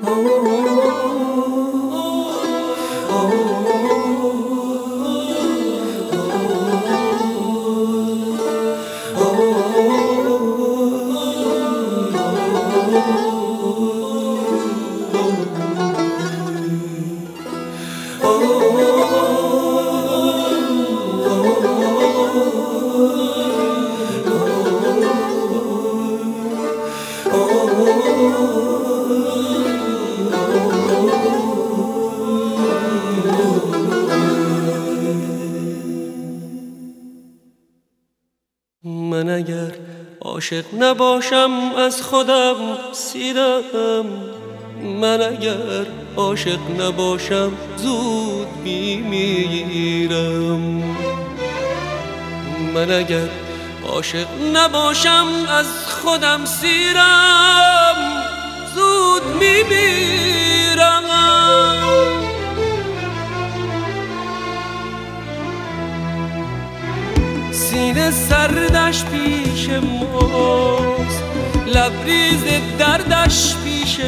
من اگر عاشق نباشم از خودم سیرم، من اگر عاشق نباشم زود میمیرم. من اگر عاشق نباشم از خودم سیرم، زود میمیرم. سینه سردش پیش ماست، لبریز دردش پیش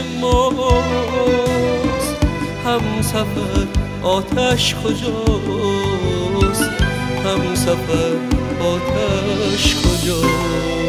ماست. همسفر آتش کجاست؟ همسفر آتش کجاست؟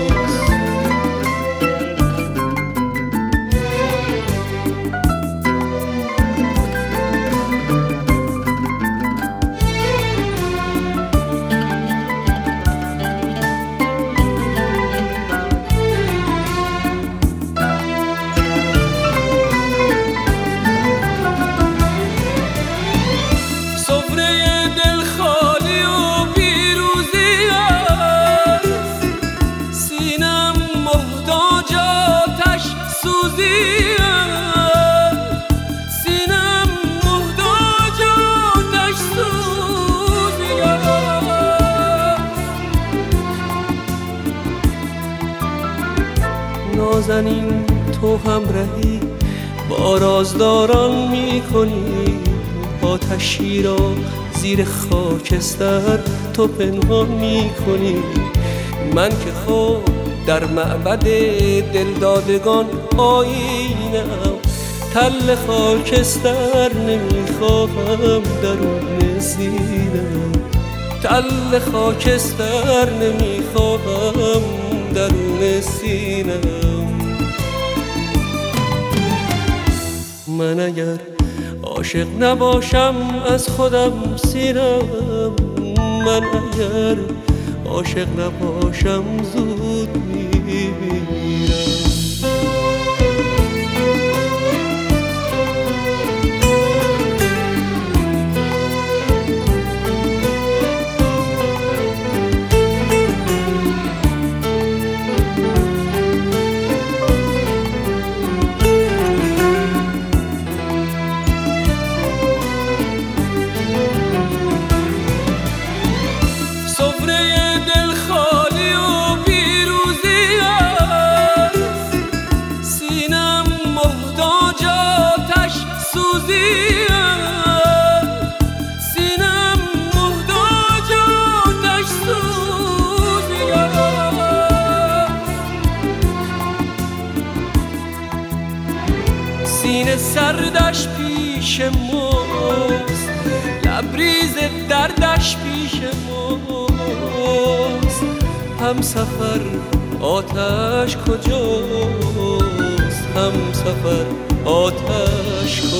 نازنین تو همراهی با رازداران میکنی، آتشی را زیر خاکستر تو پنهان میکنی. من که خود در معبد دلدادگان آیینم، تل خاکستر نمیخواهم درون سینم، تل خاکستر نمیخواهم درون سینم. من اگر عاشق نباشم از خودم سیرم، من اگر عاشق نباشم زود میمیرم. سینه سردش پیش ماست، لبریز دردش پیش ماست. همسفر آتش کجاست؟ همسفر آتش کجاست؟